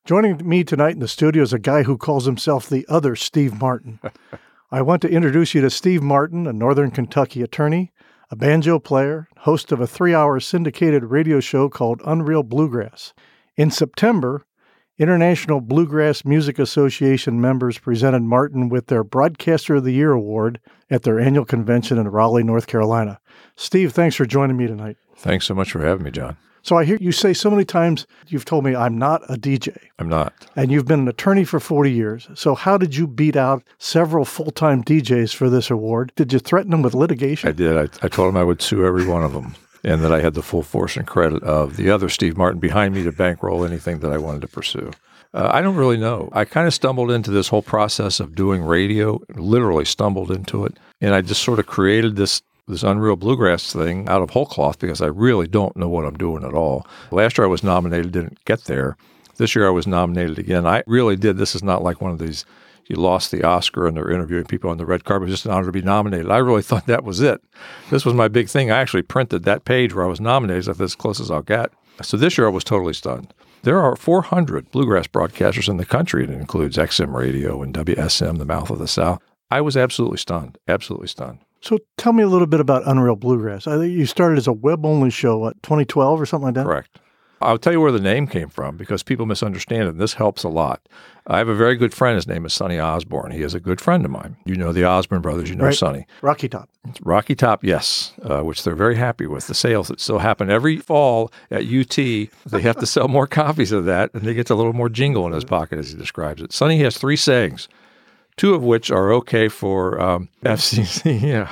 Joining me tonight in the studio is a guy who calls himself the other Steve Martin. I want to introduce you to Steve Martin, a Northern Kentucky attorney, a banjo player, host of a 3-hour syndicated radio show called Unreal Bluegrass. In September, International Bluegrass Music Association members presented Martin with their Broadcaster of the Year award at their annual convention in Raleigh, North Carolina. Steve, thanks for joining me tonight. Thanks so much for having me, John. So I hear you say so many times, you've told me I'm not a DJ. I'm not. And you've been an attorney for 40 years. So how did you beat out several full-time DJs for this award? Did you threaten them with litigation? I did. I told them I would sue every one of them, and that I had the full force and credit of the other Steve Martin behind me to bankroll anything that I wanted to pursue. I don't really know. I kind of stumbled into this whole process of doing radio, literally stumbled into it, and I just sort of created this Unreal Bluegrass thing out of whole cloth because I really don't know what I'm doing at all. Last year I was nominated, didn't get there. This year I was nominated again. I really did. This is not like one of these, you lost the Oscar and they're interviewing people on the red carpet. It was just an honor to be nominated. I really thought that was it. This was my big thing. I actually printed that page where I was nominated. I thought, as close as I'll get. So this year I was totally stunned. There are 400 bluegrass broadcasters in the country. It includes XM Radio and WSM, the Mouth of the South. I was absolutely stunned, absolutely stunned. So tell me a little bit about Unreal Bluegrass. I think you started as a web-only show, 2012 or something like that? Correct. I'll tell you where the name came from because people misunderstand it, and this helps a lot. I have a very good friend. His name is Sonny Osborne. He is a good friend of mine. You know the Osborne brothers. You know right. Sonny. Rocky Top. Rocky Top, yes, which they're very happy with. The sales that still happen every fall at UT, they have to sell more copies of that, and he gets a little more jingle in his pocket, as he describes it. Sonny has 3 sayings, 2 of which are okay for FCC. Yeah.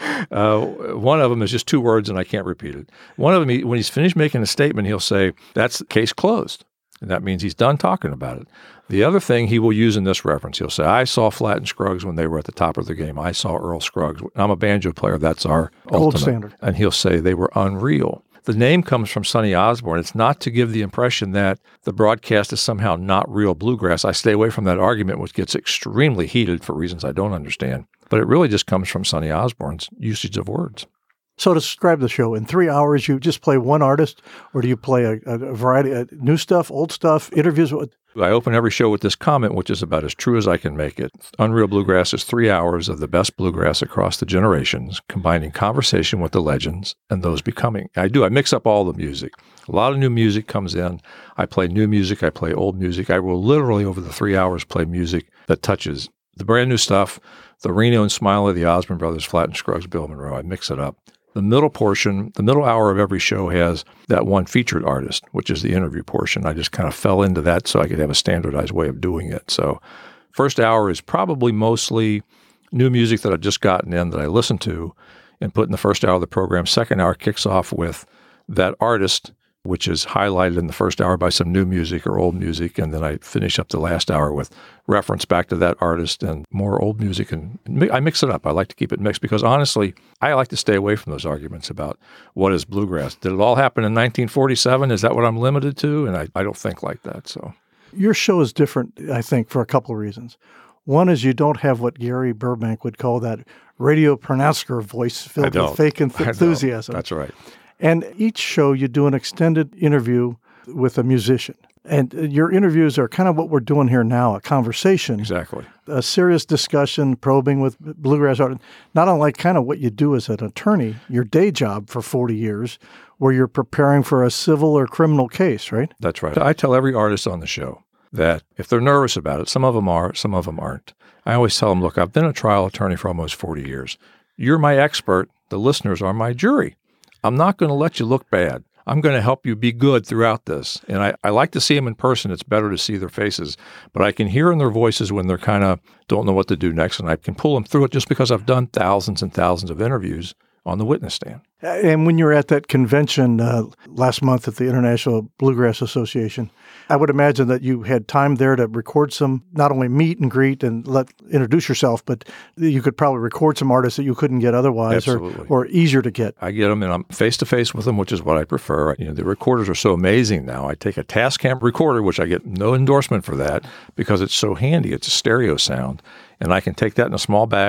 One of them is just 2 words, and I can't repeat it. One of them, when he's finished making a statement, he'll say, "That's the case closed." And that means he's done talking about it. The other thing he will use in this reference, he'll say, "I saw Flatt and Scruggs when they were at the top of the game. I saw Earl Scruggs. I'm a banjo player. That's our gold ultimate." Standard. And he'll say they were unreal. The name comes from Sonny Osborne. It's not to give the impression that the broadcast is somehow not real bluegrass. I stay away from that argument, which gets extremely heated for reasons I don't understand. But it really just comes from Sonny Osborne's usage of words. So to describe the show, in 3 hours, you just play one artist, or do you play a variety of new stuff, old stuff, interviews? I open every show with this comment, which is about as true as I can make it. Unreal Bluegrass is 3 hours of the best bluegrass across the generations, combining conversation with the legends and those becoming. I mix up all the music. A lot of new music comes in. I play new music. I play old music. I will literally, over the 3 hours, play music that touches the brand new stuff, the Reno and Smiley, the Osborne brothers, Flatt and Scruggs, Bill Monroe. I mix it up. The middle portion, the middle hour of every show has that one featured artist, which is the interview portion. I just kind of fell into that so I could have a standardized way of doing it. So first hour is probably mostly new music that I've just gotten in that I listen to and put in the first hour of the program. Second hour kicks off with that artist, which is highlighted in the first hour by some new music or old music, and then I finish up the last hour with reference back to that artist and more old music, and I mix it up. I like to keep it mixed because, honestly, I like to stay away from those arguments about what is bluegrass. Did it all happen in 1947? Is that what I'm limited to? And I don't think like that. So your show is different, I think, for a couple of reasons. One is you don't have what Gary Burbank would call that radio pronouncer voice filled with fake enthusiasm. That's right. And each show, you do an extended interview with a musician. And your interviews are kind of what we're doing here now, a conversation. Exactly. A serious discussion, probing with bluegrass art. Not unlike kind of what you do as an attorney, your day job for 40 years, where you're preparing for a civil or criminal case, right? That's right. I tell every artist on the show that if they're nervous about it, some of them are, some of them aren't. I always tell them, look, I've been a trial attorney for almost 40 years. You're my expert. The listeners are my jury. I'm not going to let you look bad. I'm going to help you be good throughout this. And I like to see them in person. It's better to see their faces. But I can hear in their voices when they're kind of don't know what to do next. And I can pull them through it just because I've done thousands and thousands of interviews on the witness stand. And when you're at that convention last month at the International Bluegrass Association, I would imagine that you had time there to record some, not only meet and greet and introduce yourself, but you could probably record some artists that you couldn't get otherwise or easier to get. I get them and I'm face-to-face with them, which is what I prefer. The recorders are so amazing now. I take a Tascam recorder, which I get no endorsement for that because it's so handy. It's a stereo sound. And I can take that in a small bag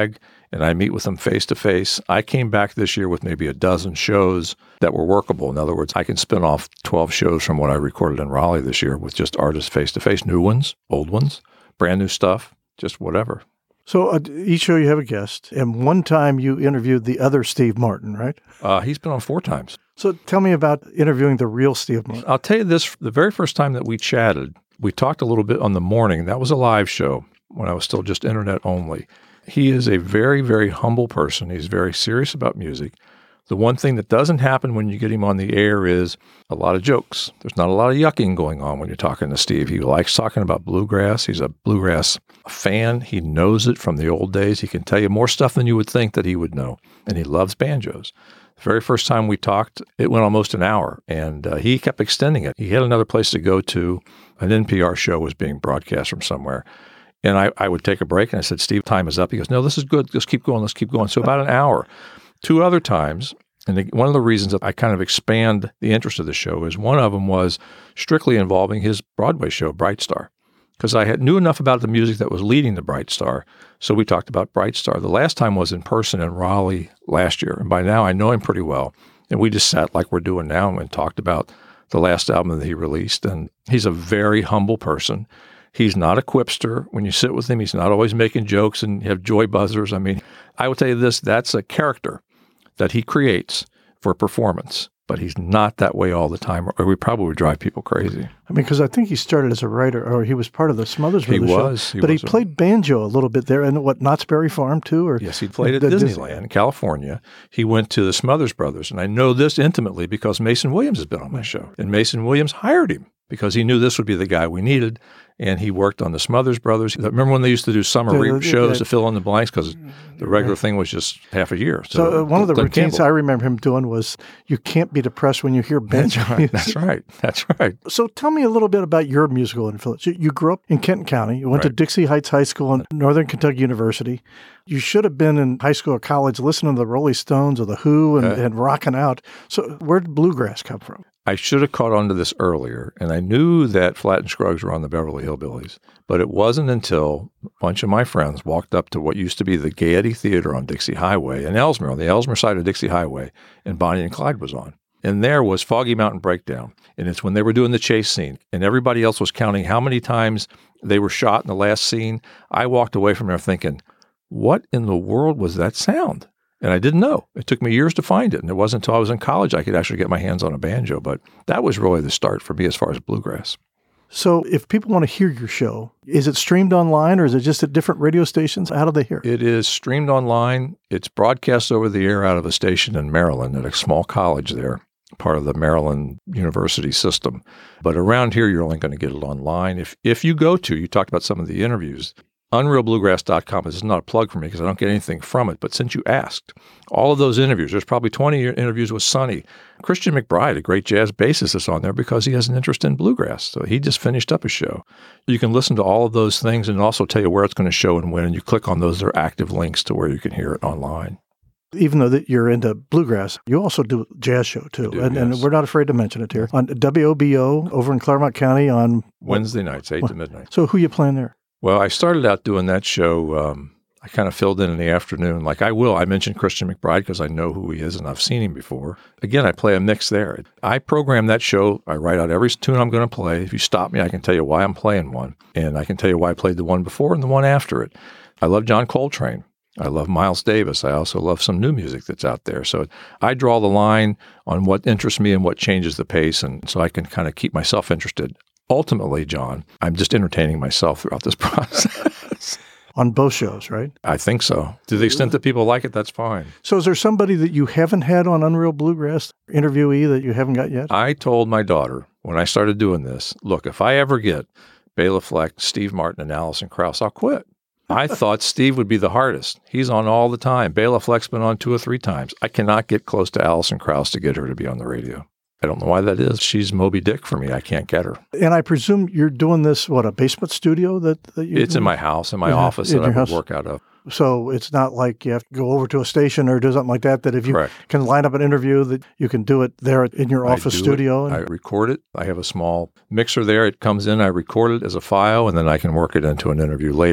and I meet with them face to face. I came back this year with maybe a dozen shows that were workable. In other words, I can spin off 12 shows from what I recorded in Raleigh this year with just artists face to face, new ones, old ones, brand new stuff, just whatever. So each show you have a guest, and one time you interviewed the other Steve Martin, right? He's been on 4 times. So tell me about interviewing the real Steve Martin. I'll tell you this, the very first time that we chatted, we talked a little bit on the morning. That was a live show when I was still just internet only. He is a very, very humble person. He's very serious about music. The one thing that doesn't happen when you get him on the air is a lot of jokes. There's not a lot of yucking going on when you're talking to Steve. He likes talking about bluegrass. He's a bluegrass fan. He knows it from the old days. He can tell you more stuff than you would think that he would know. And he loves banjos. The very first time we talked, it went almost an hour, and he kept extending it. He had another place to go to. An NPR show was being broadcast from somewhere. And I would take a break, and I said, Steve, time is up. He goes, no, this is good. Let's keep going. Let's keep going. So about an hour. 2 other times, and one of the reasons that I kind of expand the interest of the show is one of them was strictly involving his Broadway show, Bright Star, because I knew enough about the music that was leading to Bright Star. So we talked about Bright Star. The last time was in person in Raleigh last year, and by now I know him pretty well. And we just sat like we're doing now and talked about the last album that he released. And he's a very humble person. He's not a quipster. When you sit with him, he's not always making jokes and have joy buzzers. I mean, I will tell you this, that's a character that he creates for performance, but he's not that way all the time, or we probably would drive people crazy. I mean, because I think he started as a writer, or he was part of the Smothers Brothers show. But he played banjo a little bit there, and Knott's Berry Farm too? Or yes, he played at Disneyland, California. He went to the Smothers Brothers, and I know this intimately because Mason Williams has been on my show, and Mason Williams hired him because he knew this would be the guy we needed. And he worked on the Smothers Brothers. Remember when they used to do summer shows to fill in the blanks because the regular thing was just half a year. So one of the routines I remember him doing was, you can't be depressed when you hear banjo. That's right. That's right. So tell me a little bit about your musical influence. You grew up in Kenton County. You went to Dixie Heights High School and Northern Kentucky University. You should have been in high school or college listening to the Rolling Stones or the Who and rocking out. So where did bluegrass come from? I should have caught on to this earlier, and I knew that Flatt and Scruggs were on the Beverly Hillbillies, but it wasn't until a bunch of my friends walked up to what used to be the Gaiety Theater on Dixie Highway in Ellesmere, on the Ellesmere side of Dixie Highway, and Bonnie and Clyde was on. And there was Foggy Mountain Breakdown, and it's when they were doing the chase scene, and everybody else was counting how many times they were shot in the last scene. I walked away from there thinking, what in the world was that sound? And I didn't know. It took me years to find it. And it wasn't until I was in college I could actually get my hands on a banjo. But that was really the start for me as far as bluegrass. So if people want to hear your show, is it streamed online or is it just at different radio stations? How do they hear it? It is streamed online. It's broadcast over the air out of a station in Maryland at a small college there, part of the Maryland University system. But around here, you're only going to get it online. If you go to, you talked about some of the interviews, UnrealBluegrass.com. This is not a plug for me because I don't get anything from it. But since you asked, all of those interviews, there's probably 20 interviews with Sonny. Christian McBride, a great jazz bassist, is on there because he has an interest in bluegrass. So he just finished up a show. You can listen to all of those things and also tell you where it's going to show and when. And you click on those. They're active links to where you can hear it online. Even though that you're into bluegrass, you also do a jazz show too. And we're not afraid to mention it here. On WOBO over in Claremont County on Wednesday nights, 8 to midnight. So who you playing there? Well, I started out doing that show. I kind of filled in the afternoon like I will. I mentioned Christian McBride because I know who he is and I've seen him before. Again, I play a mix there. I program that show. I write out every tune I'm going to play. If you stop me, I can tell you why I'm playing one. And I can tell you why I played the one before and the one after it. I love John Coltrane. I love Miles Davis. I also love some new music that's out there. So I draw the line on what interests me and what changes the pace. And so I can kind of keep myself interested. Ultimately, John, I'm just entertaining myself throughout this process. On both shows, right? I think so. To the extent that people like it, that's fine. So is there somebody that you haven't had on Unreal Bluegrass, interviewee, that you haven't got yet? I told my daughter when I started doing this, look, if I ever get Bela Fleck, Steve Martin, and Alison Krauss, I'll quit. I thought Steve would be the hardest. He's on all the time. Bela Fleck's been on 2 or 3 times. I cannot get close to Alison Krauss to get her to be on the radio. I don't know why that is. She's Moby Dick for me. I can't get her. And I presume you're doing this, a basement studio that you... It's in my house, in my office that I would work out of. So it's not like you have to go over to a station or do something like that if you can line up an interview, that you can do it there in your office studio. I record it. I have a small mixer there. It comes in, I record it as a file, and then I can work it into an interview later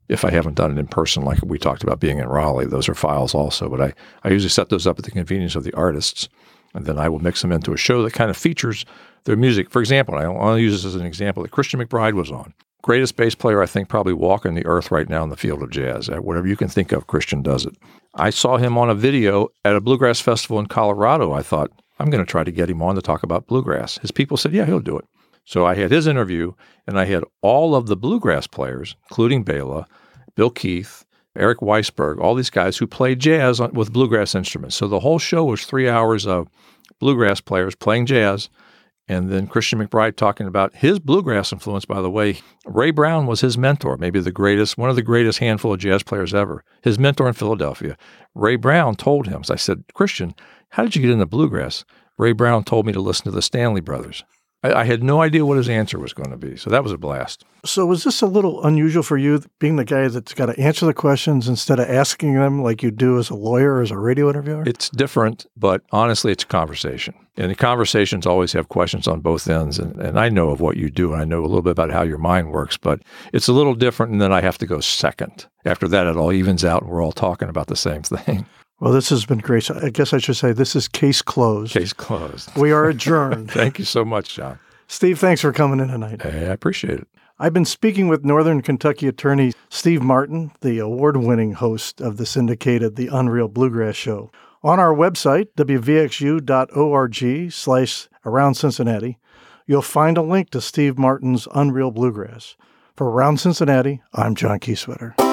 if I haven't done it in person, like we talked about being in Raleigh. Those are files also, but I usually set those up at the convenience of the artists, and then I will mix them into a show that kind of features their music. For example, I want to use this as an example that Christian McBride was on. Greatest bass player, I think, probably walking the earth right now in the field of jazz. Whatever you can think of, Christian does it. I saw him on a video at a bluegrass festival in Colorado. I thought, I'm going to try to get him on to talk about bluegrass. His people said, yeah, he'll do it. So I had his interview, and I had all of the bluegrass players, including Bela, Bill Keith, Eric Weisberg, all these guys who played jazz with bluegrass instruments. So the whole show was 3 hours of bluegrass players playing jazz, and then Christian McBride talking about his bluegrass influence. By the way, Ray Brown was his mentor, maybe one of the greatest handful of jazz players ever. His mentor in Philadelphia. Ray Brown told him, so I said, Christian, how did you get into bluegrass? Ray Brown told me to listen to the Stanley Brothers. I had no idea what his answer was going to be, so that was a blast. So was this a little unusual for you, being the guy that's got to answer the questions instead of asking them like you do as a lawyer or as a radio interviewer? It's different, but honestly, it's a conversation. And the conversations always have questions on both ends, and I know of what you do, and I know a little bit about how your mind works, but it's a little different, and then I have to go second. After that, it all evens out, and we're all talking about the same thing. Well, this has been great. I guess I should say this is case closed. Case closed. We are adjourned. Thank you so much, John. Steve, thanks for coming in tonight. Hey, I appreciate it. I've been speaking with Northern Kentucky attorney Steve Martin, the award-winning host of the syndicated The Unreal Bluegrass Show. On our website, wvxu.org/Around Cincinnati, you'll find a link to Steve Martin's Unreal Bluegrass. For Around Cincinnati, I'm John Kieswetter.